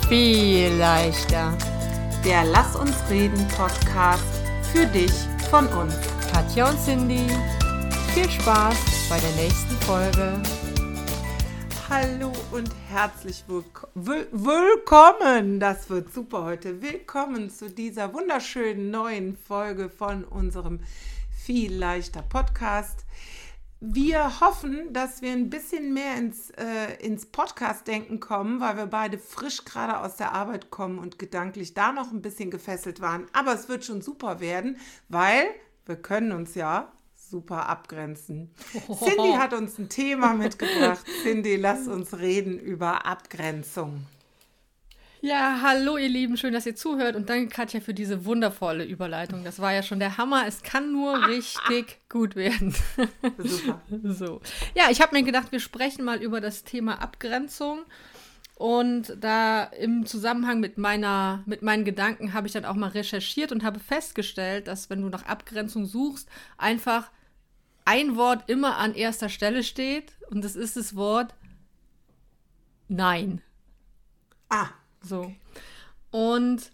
Viel leichter. Der Lass uns reden Podcast für dich von uns. Katja und Cindy. Viel Spaß bei der nächsten Folge. Hallo und herzlich willkommen. Das wird super heute. Willkommen zu dieser wunderschönen neuen Folge von unserem Viel leichter Podcast. Wir hoffen, dass wir ein bisschen mehr ins Podcast-Denken kommen, weil wir beide frisch gerade aus der Arbeit kommen und gedanklich da noch ein bisschen gefesselt waren. Aber es wird schon super werden, weil wir können uns ja super abgrenzen. Cindy hat uns ein Thema mitgebracht. Cindy, lass uns reden über Abgrenzung. Ja, hallo ihr Lieben, schön, dass ihr zuhört und danke Katja für diese wundervolle Überleitung. Das war ja schon der Hammer, es kann nur richtig gut werden. Super. So. Ja, ich habe mir gedacht, wir sprechen mal über das Thema Abgrenzung und da im Zusammenhang mit meinen Gedanken habe ich dann auch mal recherchiert und habe festgestellt, dass wenn du nach Abgrenzung suchst, einfach ein Wort immer an erster Stelle steht und das ist das Wort Nein. So. Und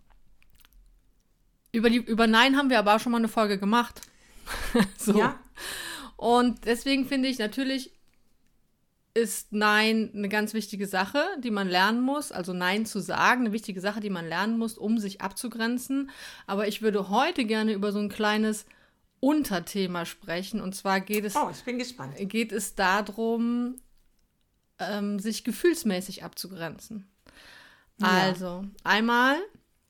über Nein haben wir aber auch schon mal eine Folge gemacht. So. Ja. Und deswegen finde ich, natürlich ist Nein eine ganz wichtige Sache, die man lernen muss. Also Nein zu sagen, eine wichtige Sache, die man lernen muss, um sich abzugrenzen. Aber ich würde heute gerne über so ein kleines Unterthema sprechen. Und zwar geht es darum, sich gefühlsmäßig abzugrenzen. Ja. Also, einmal,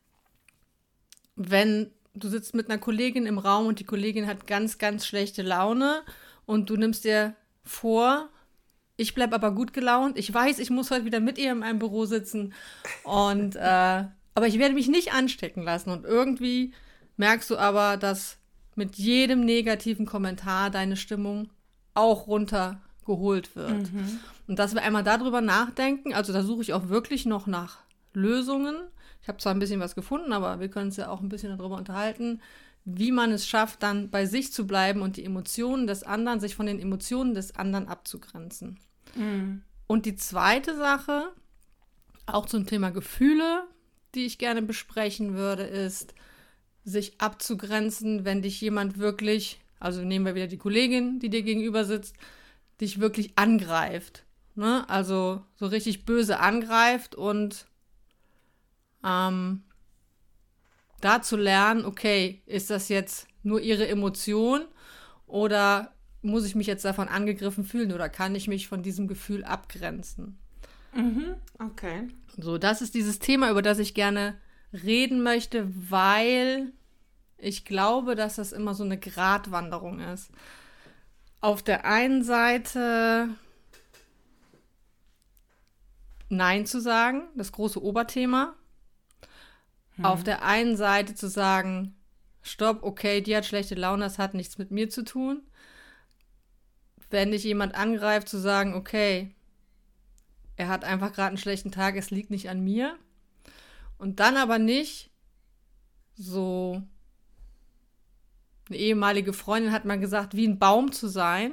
wenn du sitzt mit einer Kollegin im Raum und die Kollegin hat ganz, ganz schlechte Laune und du nimmst dir vor, ich bleibe aber gut gelaunt, ich weiß, ich muss heute wieder mit ihr in einem Büro sitzen und aber ich werde mich nicht anstecken lassen und irgendwie merkst du aber, dass mit jedem negativen Kommentar deine Stimmung auch runtergeholt wird. Mhm. Und dass wir einmal darüber nachdenken, also da suche ich auch wirklich noch nach Lösungen. Ich habe zwar ein bisschen was gefunden, aber wir können uns ja auch ein bisschen darüber unterhalten, wie man es schafft, dann bei sich zu bleiben und die Emotionen des anderen, sich von den Emotionen des anderen abzugrenzen. Mhm. Und die zweite Sache, auch zum Thema Gefühle, die ich gerne besprechen würde, ist, sich abzugrenzen, wenn dich jemand wirklich, also nehmen wir wieder die Kollegin, die dir gegenüber sitzt, dich wirklich angreift. Ne? Also so richtig böse angreift und da zu lernen, okay, ist das jetzt nur ihre Emotion oder muss ich mich jetzt davon angegriffen fühlen oder kann ich mich von diesem Gefühl abgrenzen? Mhm. Okay. So, das ist dieses Thema, über das ich gerne reden möchte, weil ich glaube, dass das immer so eine Gratwanderung ist. Auf der einen Seite Nein zu sagen, das große Oberthema. Auf der einen Seite zu sagen, stopp, okay, die hat schlechte Laune, das hat nichts mit mir zu tun. Wenn dich jemand angreift, zu sagen, okay, er hat einfach gerade einen schlechten Tag, es liegt nicht an mir. Und dann aber nicht so, eine ehemalige Freundin hat mal gesagt, wie ein Baum zu sein.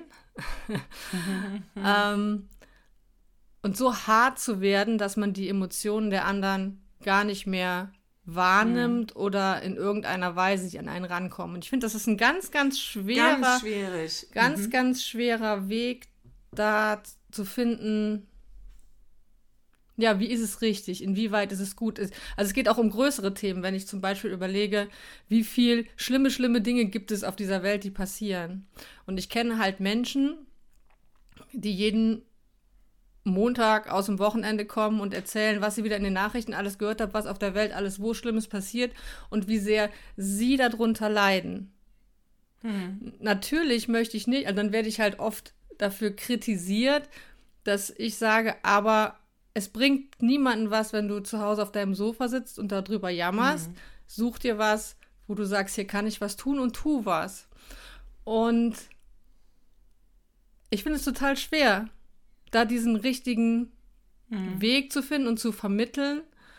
Und so hart zu werden, dass man die Emotionen der anderen gar nicht mehr wahrnimmt oder in irgendeiner Weise sich an einen rankommen. Und ich finde, das ist ein ganz, ganz schwerer, ganz schwerer Weg, da zu finden, ja, wie ist es richtig, inwieweit ist es gut. Also es geht auch um größere Themen, wenn ich zum Beispiel überlege, wie viel schlimme Dinge gibt es auf dieser Welt, die passieren. Und ich kenne halt Menschen, die jeden Montag aus dem Wochenende kommen und erzählen, was sie wieder in den Nachrichten alles gehört haben, was auf der Welt alles wo Schlimmes passiert und wie sehr sie darunter leiden. Natürlich möchte ich nicht, also dann werde ich halt oft dafür kritisiert, dass ich sage, aber es bringt niemanden was, wenn du zu Hause auf deinem Sofa sitzt und darüber jammerst. Such dir was, wo du sagst, hier kann ich was tun und tu was. Und ich finde es total schwer, da diesen richtigen Weg zu finden und zu vermitteln,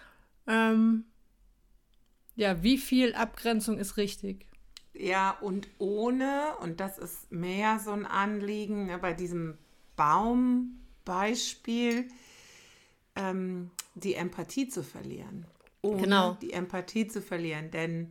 ja, wie viel Abgrenzung ist richtig? Ja, und das ist mehr so ein Anliegen, bei diesem Baumbeispiel, die Empathie zu verlieren. Ohne Genau. die Empathie zu verlieren, denn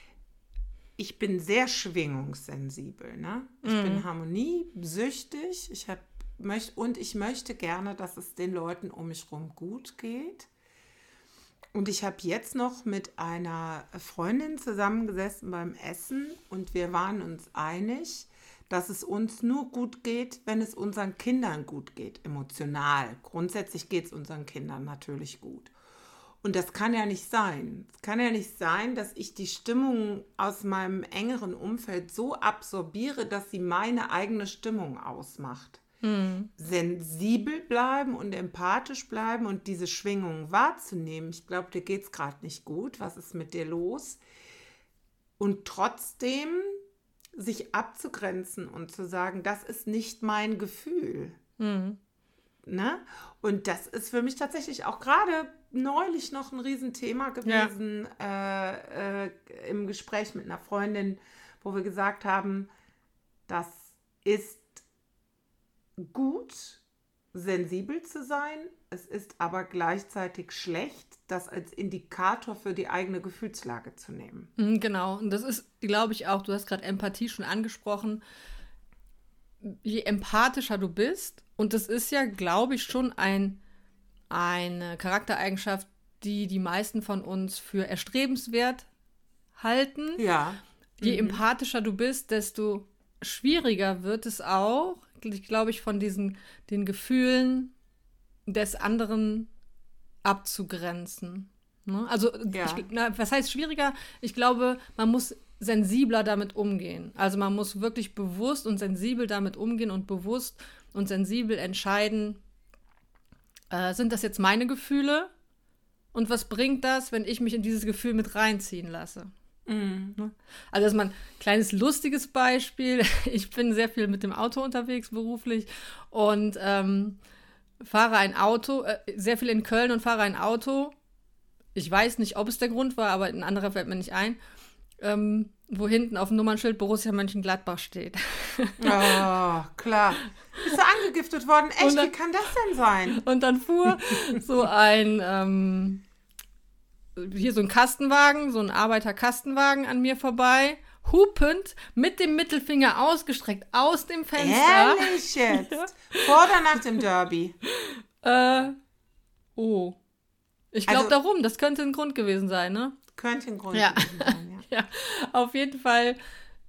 ich bin sehr schwingungssensibel, ne? Ich bin harmoniesüchtig, ich möchte gerne, dass es den Leuten um mich herum gut geht. Und ich habe jetzt noch mit einer Freundin zusammengesessen beim Essen und wir waren uns einig, dass es uns nur gut geht, wenn es unseren Kindern gut geht, emotional. Grundsätzlich geht es unseren Kindern natürlich gut. Und das kann ja nicht sein. Es kann ja nicht sein, dass ich die Stimmung aus meinem engeren Umfeld so absorbiere, dass sie meine eigene Stimmung ausmacht. Sensibel bleiben und empathisch bleiben und diese Schwingung wahrzunehmen. Ich glaube, dir geht es gerade nicht gut. Was ist mit dir los? Und trotzdem sich abzugrenzen und zu sagen, das ist nicht mein Gefühl. Ne? Und das ist für mich tatsächlich auch gerade neulich noch ein Riesenthema gewesen, im Gespräch mit einer Freundin, wo wir gesagt haben, das ist gut, sensibel zu sein. Es ist aber gleichzeitig schlecht, das als Indikator für die eigene Gefühlslage zu nehmen. Genau, und das ist, glaube ich, auch, du hast gerade Empathie schon angesprochen, je empathischer du bist, und das ist ja, glaube ich, schon eine Charaktereigenschaft, die die meisten von uns für erstrebenswert halten. Ja. Je empathischer du bist, desto schwieriger wird es auch, glaube ich, von den Gefühlen des anderen abzugrenzen. Ne? Also, was heißt schwieriger? Ich glaube, man muss sensibler damit umgehen. Also man muss wirklich bewusst und sensibel damit umgehen und bewusst und sensibel entscheiden, sind das jetzt meine Gefühle? Und was bringt das, wenn ich mich in dieses Gefühl mit reinziehen lasse? Also das ist mal ein kleines lustiges Beispiel. Ich bin sehr viel mit dem Auto unterwegs beruflich und fahre ein Auto, sehr viel in Köln und fahre ein Auto. Ich weiß nicht, ob es der Grund war, aber ein anderer fällt mir nicht ein, wo hinten auf dem Nummernschild Borussia Mönchengladbach steht. Oh, klar. Bist du angegiftet worden? Echt, wie kann das denn sein? Und dann fuhr so ein hier so ein Kastenwagen, so ein Arbeiterkastenwagen an mir vorbei, hupend, mit dem Mittelfinger ausgestreckt aus dem Fenster. Ehrlich jetzt? Vor oder nach dem Derby? Ich glaube darum, das könnte ein Grund gewesen sein, ne? Könnte ein Grund gewesen sein, ja. Ja, auf jeden Fall.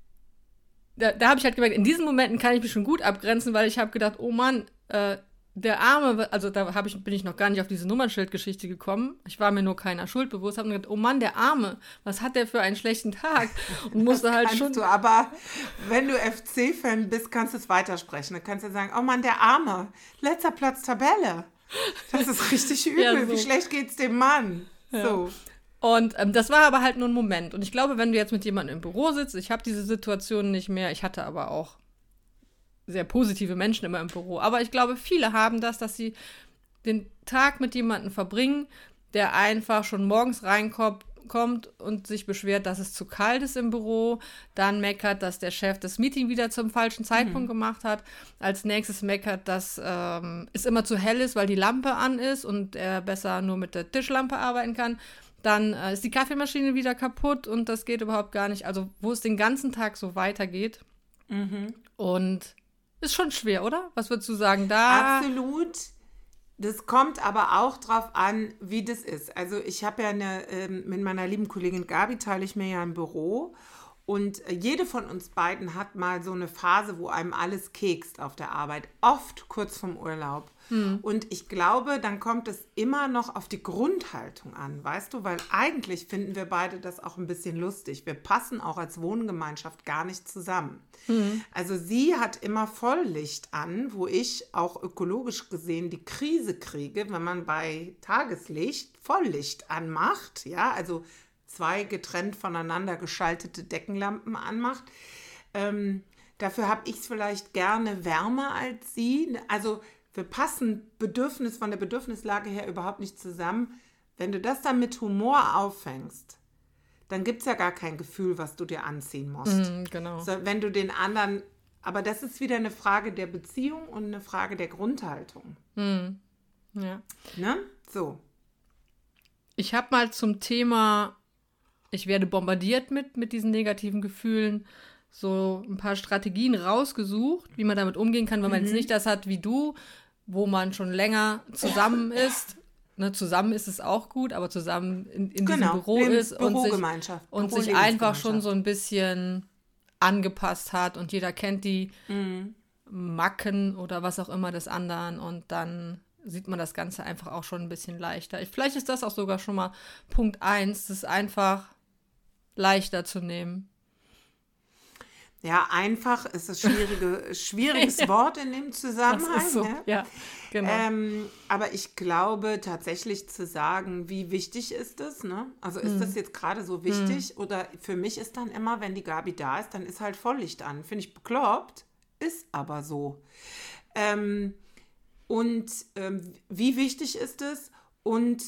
Da habe ich halt gemerkt, in diesen Momenten kann ich mich schon gut abgrenzen, weil ich habe gedacht, oh Mann, der Arme, also bin ich noch gar nicht auf diese Nummernschildgeschichte gekommen. Ich war mir nur keiner Schuld bewusst. Habe mir gedacht, oh Mann, der Arme, was hat der für einen schlechten Tag? Und musste halt schon. Du, aber wenn du FC-Fan bist, kannst du es weitersprechen. Dann kannst du sagen, oh Mann, der Arme, letzter Platz Tabelle. Das ist richtig übel. Ja, so. Wie schlecht geht's dem Mann? Ja. So. Und das war aber halt nur ein Moment. Und ich glaube, wenn du jetzt mit jemandem im Büro sitzt, ich habe diese Situation nicht mehr, ich hatte aber auch sehr positive Menschen immer im Büro. Aber ich glaube, viele haben das, dass sie den Tag mit jemandem verbringen, der einfach schon morgens reinkommt und sich beschwert, dass es zu kalt ist im Büro, dann meckert, dass der Chef das Meeting wieder zum falschen Zeitpunkt gemacht hat, als nächstes meckert, dass es immer zu hell ist, weil die Lampe an ist und er besser nur mit der Tischlampe arbeiten kann. Dann ist die Kaffeemaschine wieder kaputt und das geht überhaupt gar nicht. Also wo es den ganzen Tag so weitergeht. Und ist schon schwer, oder? Was würdest du sagen da? Absolut. Das kommt aber auch drauf an, wie das ist. Also ich habe ja mit meiner lieben Kollegin Gabi teile ich mir ja ein Büro und jede von uns beiden hat mal so eine Phase, wo einem alles kekst auf der Arbeit. Oft kurz vorm Urlaub. Und ich glaube, dann kommt es immer noch auf die Grundhaltung an, weißt du? Weil eigentlich finden wir beide das auch ein bisschen lustig. Wir passen auch als Wohngemeinschaft gar nicht zusammen. Also sie hat immer Volllicht an, wo ich auch ökologisch gesehen die Krise kriege, wenn man bei Tageslicht Volllicht anmacht, ja, also 2 getrennt voneinander geschaltete Deckenlampen anmacht. Dafür habe ich es vielleicht gerne wärmer als sie. Also wir passen von der Bedürfnislage her überhaupt nicht zusammen. Wenn du das dann mit Humor auffängst, dann gibt es ja gar kein Gefühl, was du dir anziehen musst. Genau. So, wenn du den anderen, aber das ist wieder eine Frage der Beziehung und eine Frage der Grundhaltung. Ja. Ne? So. Ich habe mal zum Thema, ich werde bombardiert mit diesen negativen Gefühlen, so ein paar Strategien rausgesucht, wie man damit umgehen kann, wenn man jetzt nicht das hat wie du, wo man schon länger zusammen ist. Ne, zusammen ist es auch gut, aber zusammen in diesem Büro ist und sich einfach schon so ein bisschen angepasst hat und jeder kennt die Macken oder was auch immer des anderen und dann sieht man das Ganze einfach auch schon ein bisschen leichter. Vielleicht ist das auch sogar schon mal Punkt 1, das einfach leichter zu nehmen. Ja, einfach ist das schwieriges Wort in dem Zusammenhang. Das ist so, ne? Ja, genau. Aber ich glaube tatsächlich zu sagen, wie wichtig ist es, ne? Also ist das jetzt gerade so wichtig? Oder für mich ist dann immer, wenn die Gabi da ist, dann ist halt Volllicht an. Finde ich bekloppt, ist aber so. Wie wichtig ist es? Und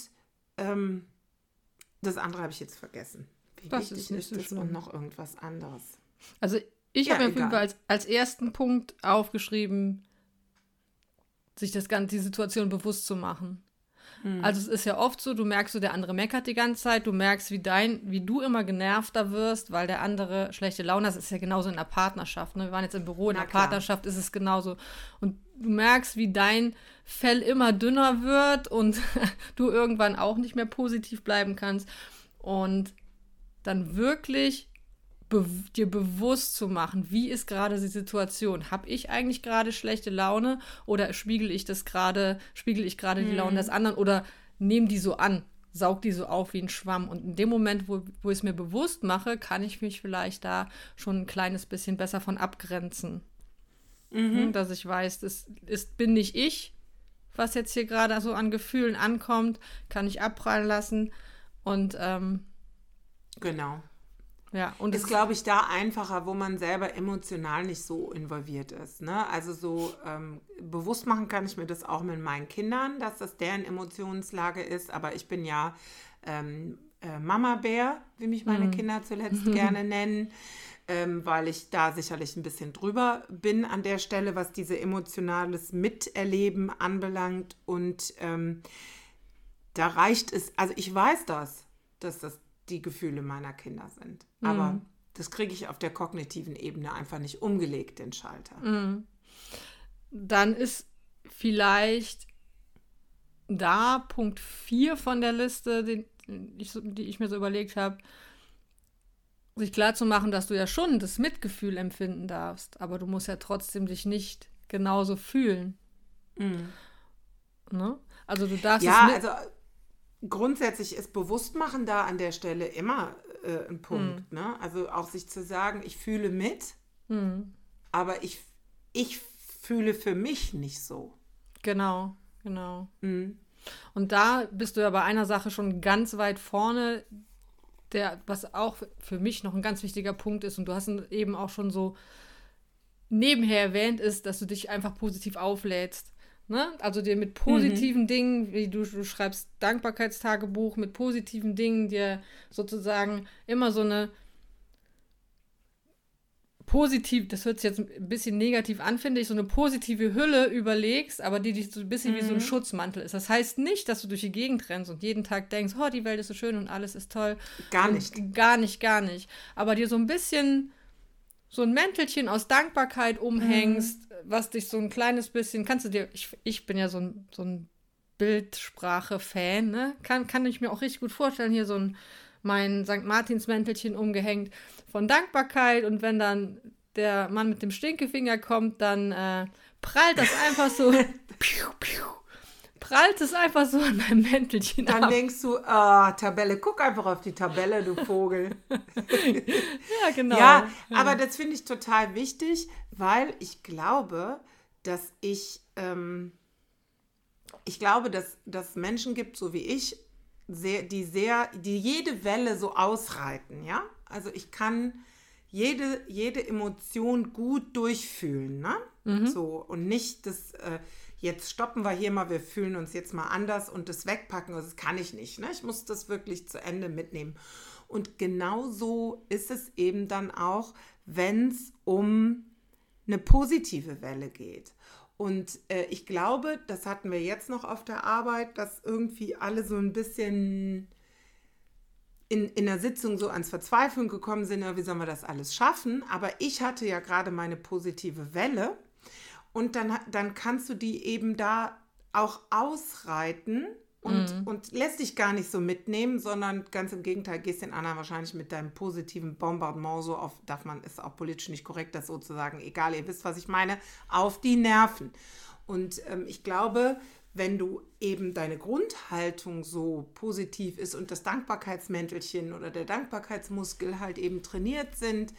das andere habe ich jetzt vergessen. Wie das wichtig ist es und noch irgendwas anderes? Also ich habe mir auf jeden Fall als ersten Punkt aufgeschrieben, sich die Situation bewusst zu machen. Also es ist ja oft so, du merkst so, der andere meckert die ganze Zeit, du merkst, wie du immer genervter wirst, weil der andere schlechte Laune hat. Das ist ja genauso in der Partnerschaft. Ne? Wir waren jetzt im Büro, in der Partnerschaft ist es genauso. Und du merkst, wie dein Fell immer dünner wird und du irgendwann auch nicht mehr positiv bleiben kannst. Und dann wirklich dir bewusst zu machen, wie ist gerade die Situation? Habe ich eigentlich gerade schlechte Laune oder spiegel ich gerade die Laune des anderen oder nehme die so an, saug die so auf wie ein Schwamm? Und in dem Moment, wo ich es mir bewusst mache, kann ich mich vielleicht da schon ein kleines bisschen besser von abgrenzen. Dass ich weiß, bin nicht ich, was jetzt hier gerade so an Gefühlen ankommt, kann ich abprallen lassen und genau. Ja, und ist, glaube ich, da einfacher, wo man selber emotional nicht so involviert ist. Ne? Also so bewusst machen kann ich mir das auch mit meinen Kindern, dass das deren Emotionslage ist. Aber ich bin ja Mama-Bär, wie mich meine Kinder zuletzt gerne nennen, weil ich da sicherlich ein bisschen drüber bin an der Stelle, was diese emotionales Miterleben anbelangt. Und da reicht es, also ich weiß dass das die Gefühle meiner Kinder sind. Aber das kriege ich auf der kognitiven Ebene einfach nicht umgelegt, den Schalter. Dann ist vielleicht da Punkt 4 von der Liste, die ich mir so überlegt habe, sich klar zu machen, dass du ja schon das Mitgefühl empfinden darfst, aber du musst ja trotzdem dich nicht genauso fühlen. Ne? Also du darfst grundsätzlich ist Bewusstmachen da an der Stelle immer ein Punkt. Ne? Also auch sich zu sagen, ich fühle mit, aber ich fühle für mich nicht so. Genau. Und da bist du ja bei einer Sache schon ganz weit vorne, was auch für mich noch ein ganz wichtiger Punkt ist, und du hast ihn eben auch schon so nebenher erwähnt, ist, dass du dich einfach positiv auflädst. Ne? Also dir mit positiven Dingen, wie du schreibst Dankbarkeitstagebuch, mit positiven Dingen dir sozusagen immer so eine das hört sich jetzt ein bisschen negativ an, finde ich, so eine positive Hülle überlegst, aber die dich so ein bisschen wie so ein Schutzmantel ist. Das heißt nicht, dass du durch die Gegend rennst und jeden Tag denkst, oh, die Welt ist so schön und alles ist toll. Gar nicht. Gar nicht. Aber dir so ein bisschen so ein Mäntelchen aus Dankbarkeit umhängst, was dich so ein kleines bisschen, kannst du dir, ich bin ja so ein Bildsprache-Fan, ne? Kann ich mir auch richtig gut vorstellen, hier so mein St. Martins-Mäntelchen umgehängt von Dankbarkeit, und wenn dann der Mann mit dem Stinkefinger kommt, dann prallt das einfach so prallt es einfach so an meinem Mäntelchen ab. Dann denkst du, Tabelle, guck einfach auf die Tabelle, du Vogel. Ja, genau. Ja, aber das finde ich total wichtig, weil ich glaube, dass ich glaube, dass es Menschen gibt, so wie ich, die jede Welle so ausreiten, ja? Also ich kann jede Emotion gut durchfühlen, ne? So, und nicht das, jetzt stoppen wir hier mal, wir fühlen uns jetzt mal anders und das wegpacken, das kann ich nicht, ne? Ich muss das wirklich zu Ende mitnehmen. Und genau so ist es eben dann auch, wenn es um eine positive Welle geht. Und ich glaube, das hatten wir jetzt noch auf der Arbeit, dass irgendwie alle so ein bisschen in der Sitzung so ans Verzweifeln gekommen sind, wie sollen wir das alles schaffen? Aber ich hatte ja gerade meine positive Welle und dann kannst du die eben da auch ausreiten und lässt dich gar nicht so mitnehmen, sondern ganz im Gegenteil, gehst den anderen wahrscheinlich mit deinem positiven Bombardement so auf, ist auch politisch nicht korrekt, das sozusagen, egal, ihr wisst, was ich meine, auf die Nerven. Und ich glaube, wenn du eben deine Grundhaltung so positiv ist und das Dankbarkeitsmäntelchen oder der Dankbarkeitsmuskel halt eben trainiert sind,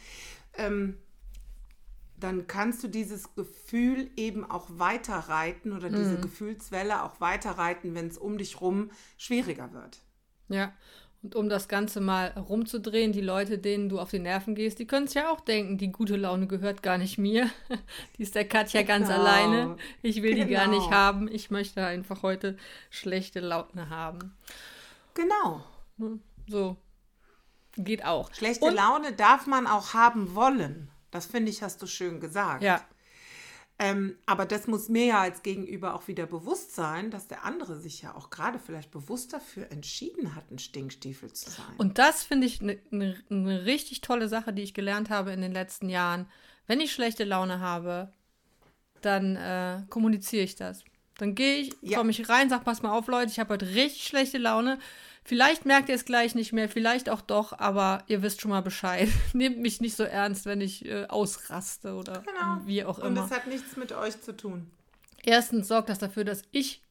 dann kannst du dieses Gefühl eben auch weiterreiten oder diese Gefühlswelle auch weiterreiten, wenn es um dich rum schwieriger wird. Ja, und um das Ganze mal rumzudrehen, die Leute, denen du auf die Nerven gehst, die können es ja auch denken, die gute Laune gehört gar nicht mir. Die ist der Katja ganz alleine. Ich will die gar nicht haben. Ich möchte einfach heute schlechte Laune haben. Genau. So, geht auch. Schlechte Laune darf man auch haben wollen. Das finde ich, hast du schön gesagt. Ja. Aber das muss mir ja als Gegenüber auch wieder bewusst sein, dass der andere sich ja auch gerade vielleicht bewusst dafür entschieden hat, ein Stinkstiefel zu sein. Und das finde ich eine richtig tolle Sache, die ich gelernt habe in den letzten Jahren. Wenn ich schlechte Laune habe, dann kommuniziere ich das. Dann komme ich rein, sage, pass mal auf, Leute, ich habe heute richtig schlechte Laune. Vielleicht merkt ihr es gleich nicht mehr, vielleicht auch doch, aber ihr wisst schon mal Bescheid. Nehmt mich nicht so ernst, wenn ich ausraste oder wie auch immer. Und das hat nichts mit euch zu tun. Erstens sorgt das dafür, dass ich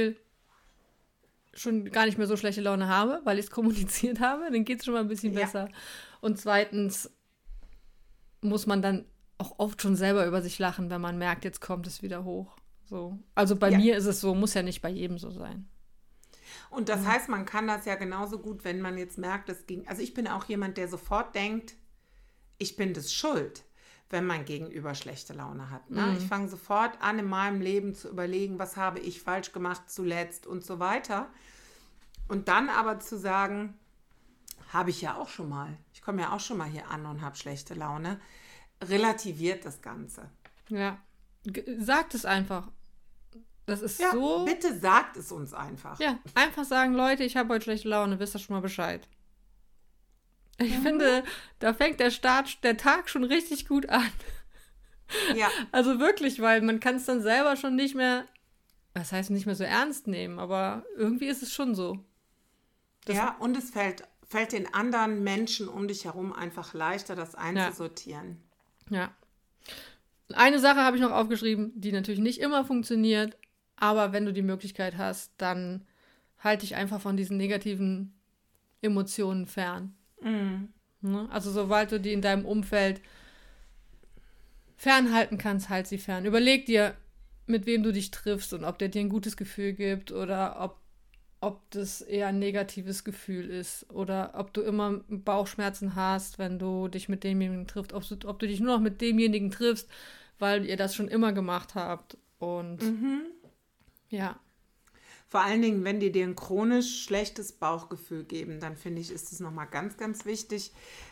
schon gar nicht mehr so schlechte Laune habe, weil ich es kommuniziert habe. Dann geht es schon mal ein bisschen besser. Und zweitens muss man dann auch oft schon selber über sich lachen, wenn man merkt, jetzt kommt es wieder hoch. So. Also bei mir ist es so, muss ja nicht bei jedem so sein. Und das heißt, man kann das ja genauso gut, wenn man jetzt merkt, also ich bin auch jemand, der sofort denkt, ich bin das schuld, wenn mein Gegenüber schlechte Laune hat. Ne? Ich fange sofort an, in meinem Leben zu überlegen, was habe ich falsch gemacht zuletzt und so weiter. Und dann aber zu sagen, habe ich ja auch schon mal. Ich komme ja auch schon mal hier an und habe schlechte Laune. Relativiert das Ganze. Ja, sagt es einfach. Das ist ja, so. Bitte sagt es uns einfach. Ja, einfach sagen, Leute, ich habe heute schlechte Laune, wisst ihr schon mal Bescheid. Ich finde, da fängt der Tag schon richtig gut an. Ja. Also wirklich, weil man kann es dann selber schon nicht mehr, das heißt nicht mehr so ernst nehmen, aber irgendwie ist es schon so. Und es fällt den anderen Menschen um dich herum einfach leichter, das einzusortieren. Ja. Eine Sache habe ich noch aufgeschrieben, die natürlich nicht immer funktioniert, aber wenn du die Möglichkeit hast, dann halte dich einfach von diesen negativen Emotionen fern. Ne? Also sobald du die in deinem Umfeld fernhalten kannst, halt sie fern. Überleg dir, mit wem du dich triffst und ob der dir ein gutes Gefühl gibt oder ob das eher ein negatives Gefühl ist oder ob du immer Bauchschmerzen hast, wenn du dich mit demjenigen triffst, ob du dich nur noch mit demjenigen triffst, weil ihr das schon immer gemacht habt. Und ja. Vor allen Dingen, wenn die dir ein chronisch schlechtes Bauchgefühl geben, dann finde ich, ist es nochmal ganz, ganz wichtig.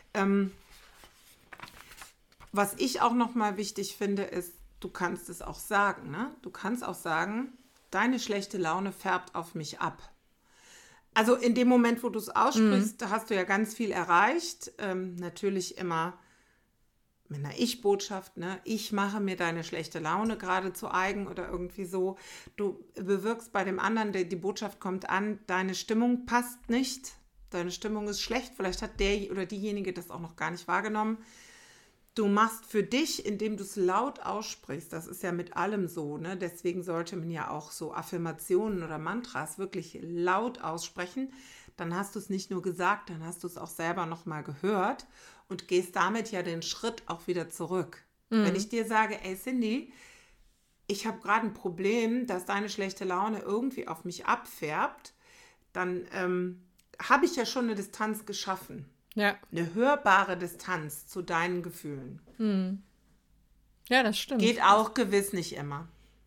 Was ich auch nochmal wichtig finde, ist, du kannst es auch sagen. Ne? Du kannst auch sagen, deine schlechte Laune färbt auf mich ab. Also in dem Moment, wo du es aussprichst, hast du ja ganz viel erreicht. Natürlich immer mit einer Ich-Botschaft, ne? Ich mache mir deine schlechte Laune gerade zu eigen oder irgendwie so. Du bewirkst bei dem anderen, die Botschaft kommt an, deine Stimmung passt nicht, deine Stimmung ist schlecht, vielleicht hat der oder diejenige das auch noch gar nicht wahrgenommen. Du machst für dich, indem du es laut aussprichst, das ist ja mit allem so, ne? Deswegen sollte man ja auch so Affirmationen oder Mantras wirklich laut aussprechen. Dann hast du es nicht nur gesagt, dann hast du es auch selber nochmal gehört und gehst damit ja den Schritt auch wieder zurück. Wenn ich dir sage, ey Cindy, ich habe gerade ein Problem, dass deine schlechte Laune irgendwie auf mich abfärbt, dann habe ich ja schon eine Distanz geschaffen. Ja. Eine hörbare Distanz zu deinen Gefühlen. Ja, das stimmt. Geht auch gewiss nicht immer.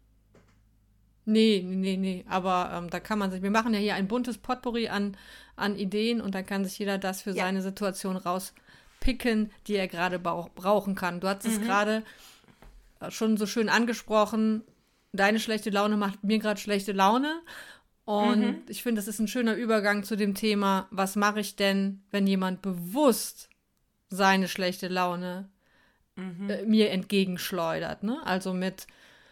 Nee. Aber da kann man sich, wir machen ja hier ein buntes Potpourri an Ideen und da kann sich jeder das für seine Situation rauspicken, die er gerade brauchen kann. Du hast es gerade schon so schön angesprochen, deine schlechte Laune macht mir gerade schlechte Laune Und ich finde, das ist ein schöner Übergang zu dem Thema, was mache ich denn, wenn jemand bewusst seine schlechte Laune mir entgegenschleudert, ne? Also mit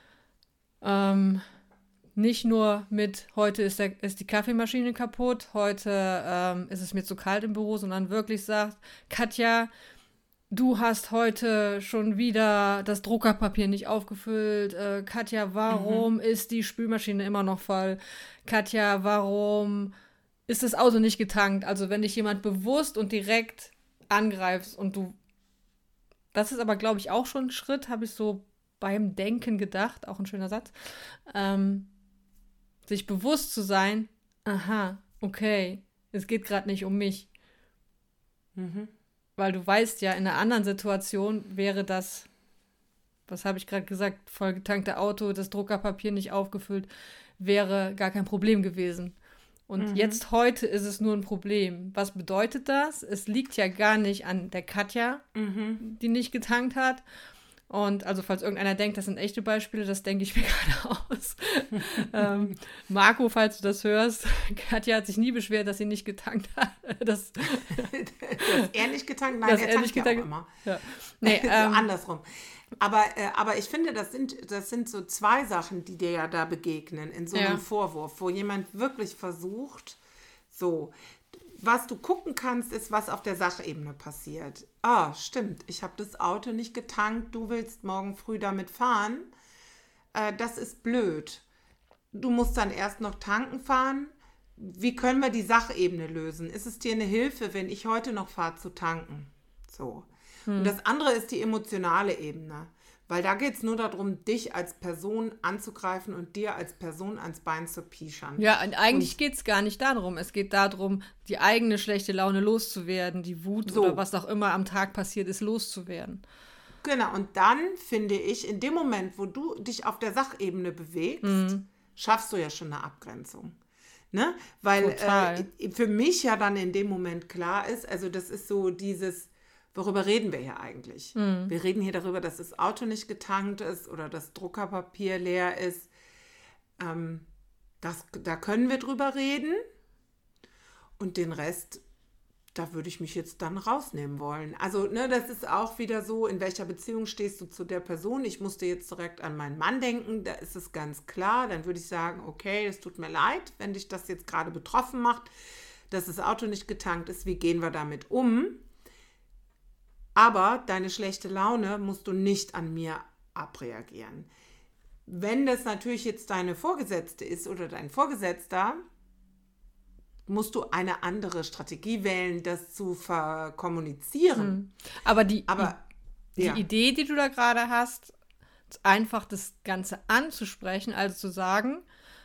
nicht nur mit, heute ist die Kaffeemaschine kaputt, heute ist es mir zu kalt im Büro, sondern wirklich sagt, Katja, du hast heute schon wieder das Druckerpapier nicht aufgefüllt. Katja, warum ist die Spülmaschine immer noch voll? Katja, warum ist das Auto nicht getankt? Also wenn dich jemand bewusst und direkt angreifst und du, das ist aber, glaube ich, auch schon ein Schritt, habe ich so beim Denken gedacht, auch ein schöner Satz, sich bewusst zu sein, aha, okay, es geht gerade nicht um mich. Weil du weißt ja, in einer anderen Situation wäre das, was habe ich gerade gesagt, vollgetankte Auto, das Druckerpapier nicht aufgefüllt, wäre gar kein Problem gewesen. Und jetzt heute ist es nur ein Problem. Was bedeutet das? Es liegt ja gar nicht an der Katja, die nicht getankt hat. Und also falls irgendeiner denkt, das sind echte Beispiele, das denke ich mir gerade aus. Marco, falls du das hörst, Katja hat sich nie beschwert, dass sie nicht getankt hat. Dass er nicht getankt? Nein, er tankt ja auch immer. Ja. Nee, so andersrum. Aber ich finde, das sind so zwei Sachen, die dir ja da begegnen, in so einem Vorwurf, wo jemand wirklich versucht, so, was du gucken kannst, ist, was auf der Sachebene passiert. Ah, stimmt, ich habe das Auto nicht getankt, du willst morgen früh damit fahren. Das ist blöd. Du musst dann erst noch tanken fahren. Wie können wir die Sachebene lösen? Ist es dir eine Hilfe, wenn ich heute noch fahre zu tanken? So. Und das andere ist die emotionale Ebene. Weil da geht es nur darum, dich als Person anzugreifen und dir als Person ans Bein zu pischern. Ja, und eigentlich geht es gar nicht darum. Es geht darum, die eigene schlechte Laune loszuwerden, die Wut oder was auch immer am Tag passiert ist, loszuwerden. Genau, und dann finde ich, in dem Moment, wo du dich auf der Sachebene bewegst, schaffst du ja schon eine Abgrenzung. Ne? Weil für mich ja dann in dem Moment klar ist, also das ist so dieses, worüber reden wir hier eigentlich? Wir reden hier darüber, dass das Auto nicht getankt ist oder das Druckerpapier leer ist. Da können wir drüber reden. Und den Rest, da würde ich mich jetzt dann rausnehmen wollen. Also, ne, das ist auch wieder so, in welcher Beziehung stehst du zu der Person? Ich musste jetzt direkt an meinen Mann denken, da ist es ganz klar. Dann würde ich sagen, okay, es tut mir leid, wenn dich das jetzt gerade betroffen macht, dass das Auto nicht getankt ist. Wie gehen wir damit um? Aber deine schlechte Laune musst du nicht an mir abreagieren. Wenn das natürlich jetzt deine Vorgesetzte ist oder dein Vorgesetzter, musst du eine andere Strategie wählen, das zu verkommunizieren. Aber die Idee, die du da gerade hast, einfach das Ganze anzusprechen, also zu sagen,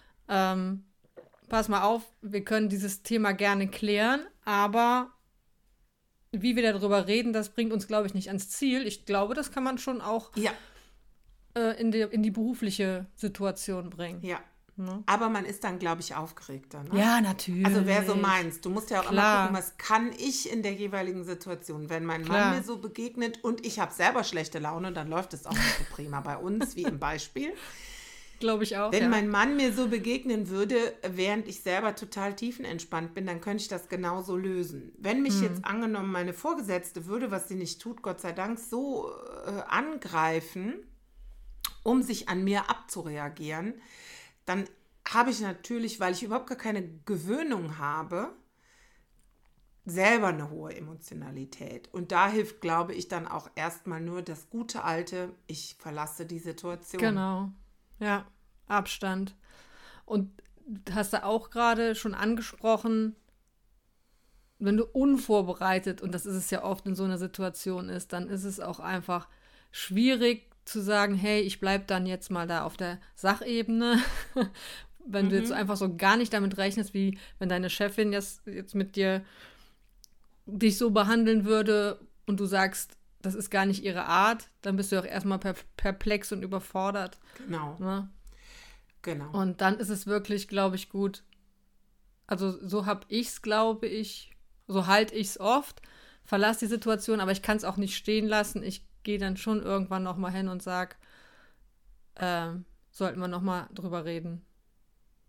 pass mal auf, wir können dieses Thema gerne klären, aber wie wir darüber reden, das bringt uns, glaube ich, nicht ans Ziel. Ich glaube, das kann man schon auch in die berufliche Situation bringen. Ja. Ne? Aber man ist dann, glaube ich, aufgeregter. Ne? Ja, natürlich. Also wer so meinst, du musst ja auch immer gucken, was kann ich in der jeweiligen Situation. Wenn mein Mann mir so begegnet und ich habe selber schlechte Laune, dann läuft es auch nicht so prima bei uns, wie im Beispiel. Glaube ich auch, Wenn mein Mann mir so begegnen würde, während ich selber total tiefenentspannt bin, dann könnte ich das genauso lösen. Wenn mich jetzt angenommen meine Vorgesetzte würde, was sie nicht tut, Gott sei Dank, so angreifen, um sich an mir abzureagieren, dann habe ich natürlich, weil ich überhaupt gar keine Gewöhnung habe, selber eine hohe Emotionalität. Und da hilft, glaube ich, dann auch erstmal nur das gute alte, ich verlasse die Situation. Genau. Ja, Abstand. Und hast du auch gerade schon angesprochen, wenn du unvorbereitet, und das ist es ja oft in so einer Situation ist, dann ist es auch einfach schwierig zu sagen, hey, ich bleibe dann jetzt mal da auf der Sachebene. Wenn du jetzt einfach so gar nicht damit rechnest, wie wenn deine Chefin jetzt mit dir dich so behandeln würde und du sagst, das ist gar nicht ihre Art, dann bist du auch erstmal perplex und überfordert. Genau. Ne? Genau. Und dann ist es wirklich, glaube ich, gut. Also so habe ich es, glaube ich, so halte ich es oft, verlasse die Situation, aber ich kann es auch nicht stehen lassen. Ich gehe dann schon irgendwann nochmal hin und sage, sollten wir nochmal drüber reden.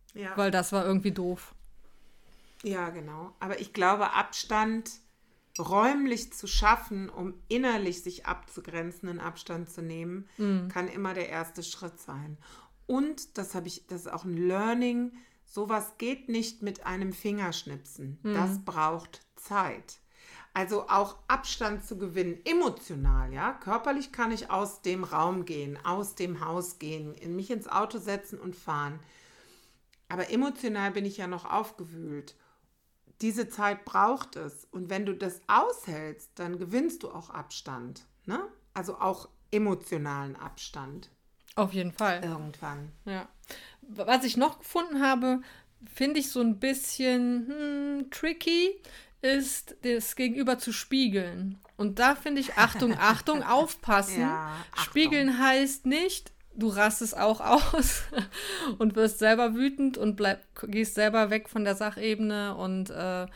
Ja. Weil das war irgendwie doof. Ja, genau. Aber ich glaube, Abstand räumlich zu schaffen, um innerlich sich abzugrenzen, einen Abstand zu nehmen, kann immer der erste Schritt sein. Und das ist auch ein Learning, sowas geht nicht mit einem Fingerschnipsen. Das braucht Zeit. Also auch Abstand zu gewinnen, emotional, ja. Körperlich kann ich aus dem Raum gehen, aus dem Haus gehen, mich ins Auto setzen und fahren. Aber emotional bin ich ja noch aufgewühlt. Diese Zeit braucht es. Und wenn du das aushältst, dann gewinnst du auch Abstand. Ne? Also auch emotionalen Abstand. Auf jeden Fall. Irgendwann. Ja. Was ich noch gefunden habe, finde ich so ein bisschen tricky, ist das Gegenüber zu spiegeln. Und da finde ich, Achtung, Achtung, aufpassen. Ja, Achtung. Spiegeln heißt nicht, du rastest auch aus und wirst selber wütend und gehst selber weg von der Sachebene und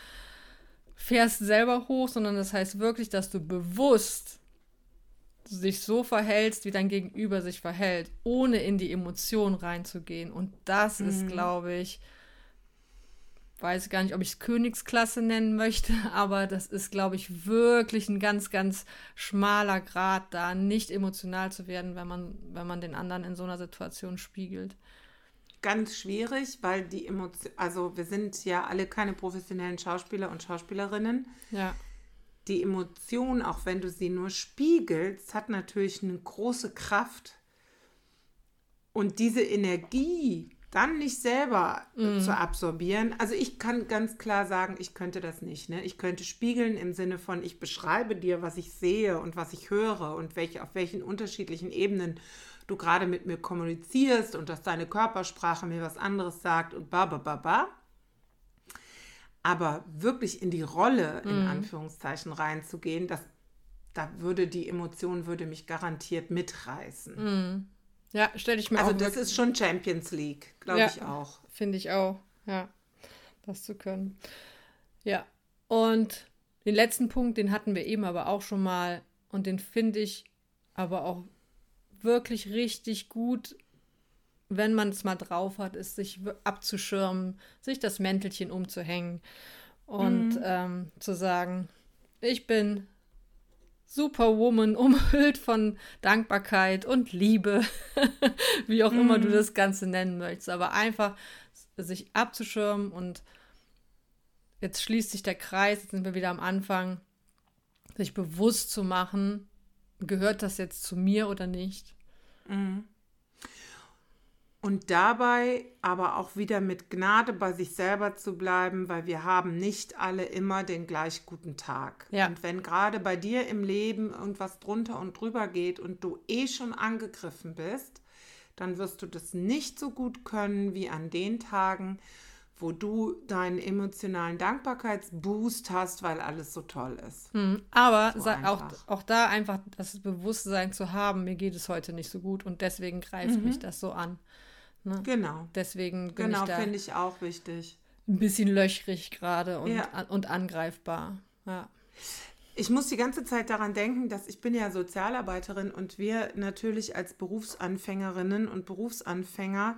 fährst selber hoch, sondern das heißt wirklich, dass du bewusst sich so verhältst, wie dein Gegenüber sich verhält, ohne in die Emotion reinzugehen. Und das ist, glaube ich, weiß gar nicht, ob ich es Königsklasse nennen möchte, aber das ist, glaube ich, wirklich ein ganz, ganz schmaler Grat, da nicht emotional zu werden, wenn man den anderen in so einer Situation spiegelt. Ganz schwierig, weil die Emotion, also wir sind ja alle keine professionellen Schauspieler und Schauspielerinnen. Ja. Die Emotion, auch wenn du sie nur spiegelst, hat natürlich eine große Kraft. Und diese Energie dann nicht selber zu absorbieren. Also ich kann ganz klar sagen, ich könnte das nicht. Ne? Ich könnte spiegeln im Sinne von, ich beschreibe dir, was ich sehe und was ich höre und auf welchen unterschiedlichen Ebenen du gerade mit mir kommunizierst und dass deine Körpersprache mir was anderes sagt und ba. Aber wirklich in die Rolle, in Anführungszeichen, reinzugehen, da würde die Emotion mich garantiert mitreißen. Ja, stelle ich mir Also auch. das ist schon Champions League, glaube ich auch. Finde ich auch, ja, das zu können. Ja, und den letzten Punkt, den hatten wir eben aber auch schon mal und den finde ich aber auch wirklich richtig gut, wenn man es mal drauf hat, ist sich abzuschirmen, sich das Mäntelchen umzuhängen und zu sagen, ich bin Superwoman, umhüllt von Dankbarkeit und Liebe, wie auch immer du das Ganze nennen möchtest, aber einfach sich abzuschirmen und jetzt schließt sich der Kreis, jetzt sind wir wieder am Anfang, sich bewusst zu machen, gehört das jetzt zu mir oder nicht? Und dabei aber auch wieder mit Gnade bei sich selber zu bleiben, weil wir haben nicht alle immer den gleich guten Tag. Ja. Und wenn gerade bei dir im Leben irgendwas drunter und drüber geht und du schon angegriffen bist, dann wirst du das nicht so gut können wie an den Tagen, wo du deinen emotionalen Dankbarkeitsboost hast, weil alles so toll ist. Aber So auch da einfach das Bewusstsein zu haben, mir geht es heute nicht so gut und deswegen greift mich das so an. Ne? Genau. Deswegen bin ich da finde ich auch wichtig. ein bisschen löchrig gerade und angreifbar. Ja. Ich muss die ganze Zeit daran denken, dass ich bin ja Sozialarbeiterin und wir natürlich als Berufsanfängerinnen und Berufsanfänger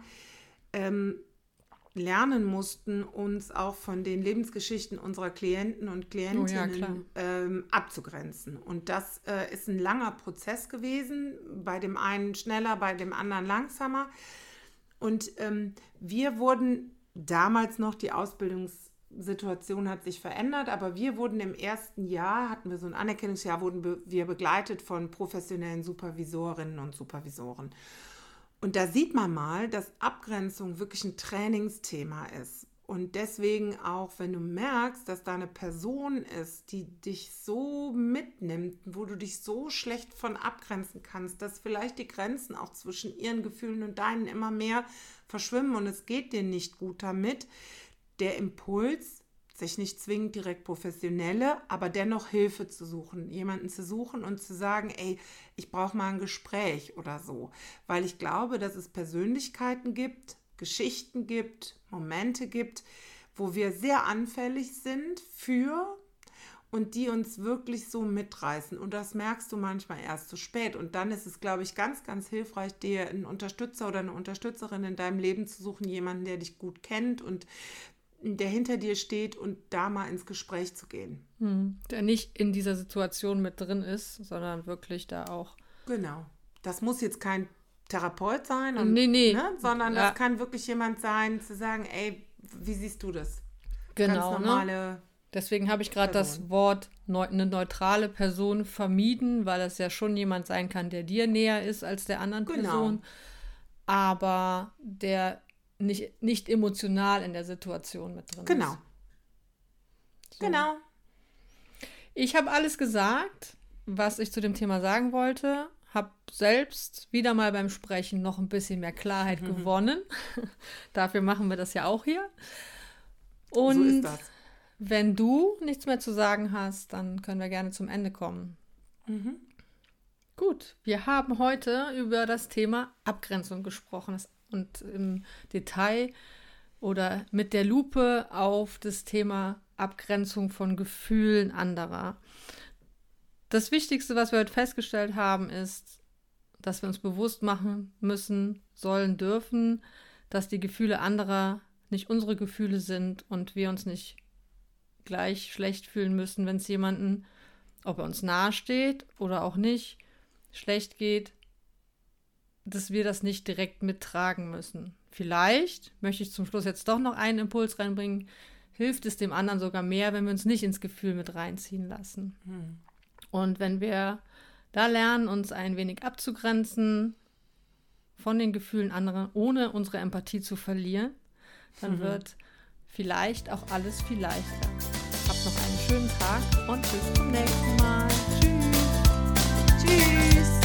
lernen mussten, uns auch von den Lebensgeschichten unserer Klienten und Klientinnen abzugrenzen. Und das ist ein langer Prozess gewesen, bei dem einen schneller, bei dem anderen langsamer. Und wir wurden damals noch, die Ausbildungssituation hat sich verändert, aber wir wurden im ersten Jahr, hatten wir so ein Anerkennungsjahr, wurden wir begleitet von professionellen Supervisorinnen und Supervisoren. Und da sieht man mal, dass Abgrenzung wirklich ein Trainingsthema ist. Und deswegen auch, wenn du merkst, dass da eine Person ist, die dich so mitnimmt, wo du dich so schlecht von abgrenzen kannst, dass vielleicht die Grenzen auch zwischen ihren Gefühlen und deinen immer mehr verschwimmen und es geht dir nicht gut damit, der Impuls, sich nicht zwingend direkt professionelle, aber dennoch Hilfe zu suchen, jemanden zu suchen und zu sagen, ey, ich brauche mal ein Gespräch oder so, weil ich glaube, dass es Persönlichkeiten gibt, Geschichten gibt, Momente gibt, wo wir sehr anfällig sind für und die uns wirklich so mitreißen. Und das merkst du manchmal erst zu spät. Und dann ist es, glaube ich, ganz, ganz hilfreich, dir einen Unterstützer oder eine Unterstützerin in deinem Leben zu suchen, jemanden, der dich gut kennt und der hinter dir steht und da mal ins Gespräch zu gehen. Der nicht in dieser Situation mit drin ist, sondern wirklich da auch. Genau. Das muss jetzt kein Therapeut sein, und, Nee. Ne, sondern das kann wirklich jemand sein, zu sagen, ey, wie siehst du das? Genau, Ganz normale Deswegen habe ich gerade das Wort eine neutrale Person vermieden, weil das ja schon jemand sein kann, der dir näher ist als der anderen Person, aber der nicht emotional in der Situation mit drin ist. So. Genau. Ich habe alles gesagt, was ich zu dem Thema sagen wollte. Habe selbst wieder mal beim Sprechen noch ein bisschen mehr Klarheit gewonnen. Dafür machen wir das ja auch hier. Und so ist das. Wenn du nichts mehr zu sagen hast, dann können wir gerne zum Ende kommen. Gut, wir haben heute über das Thema Abgrenzung gesprochen und im Detail oder mit der Lupe auf das Thema Abgrenzung von Gefühlen anderer. Das Wichtigste, was wir heute festgestellt haben, ist, dass wir uns bewusst machen müssen, sollen, dürfen, dass die Gefühle anderer nicht unsere Gefühle sind und wir uns nicht gleich schlecht fühlen müssen, wenn es jemanden, ob er uns nahe steht oder auch nicht, schlecht geht, dass wir das nicht direkt mittragen müssen. Vielleicht, möchte ich zum Schluss jetzt doch noch einen Impuls reinbringen, hilft es dem anderen sogar mehr, wenn wir uns nicht ins Gefühl mit reinziehen lassen. Und wenn wir da lernen, uns ein wenig abzugrenzen von den Gefühlen anderer, ohne unsere Empathie zu verlieren, dann wird vielleicht auch alles viel leichter. Habt noch einen schönen Tag und bis zum nächsten Mal. Tschüss. Tschüss.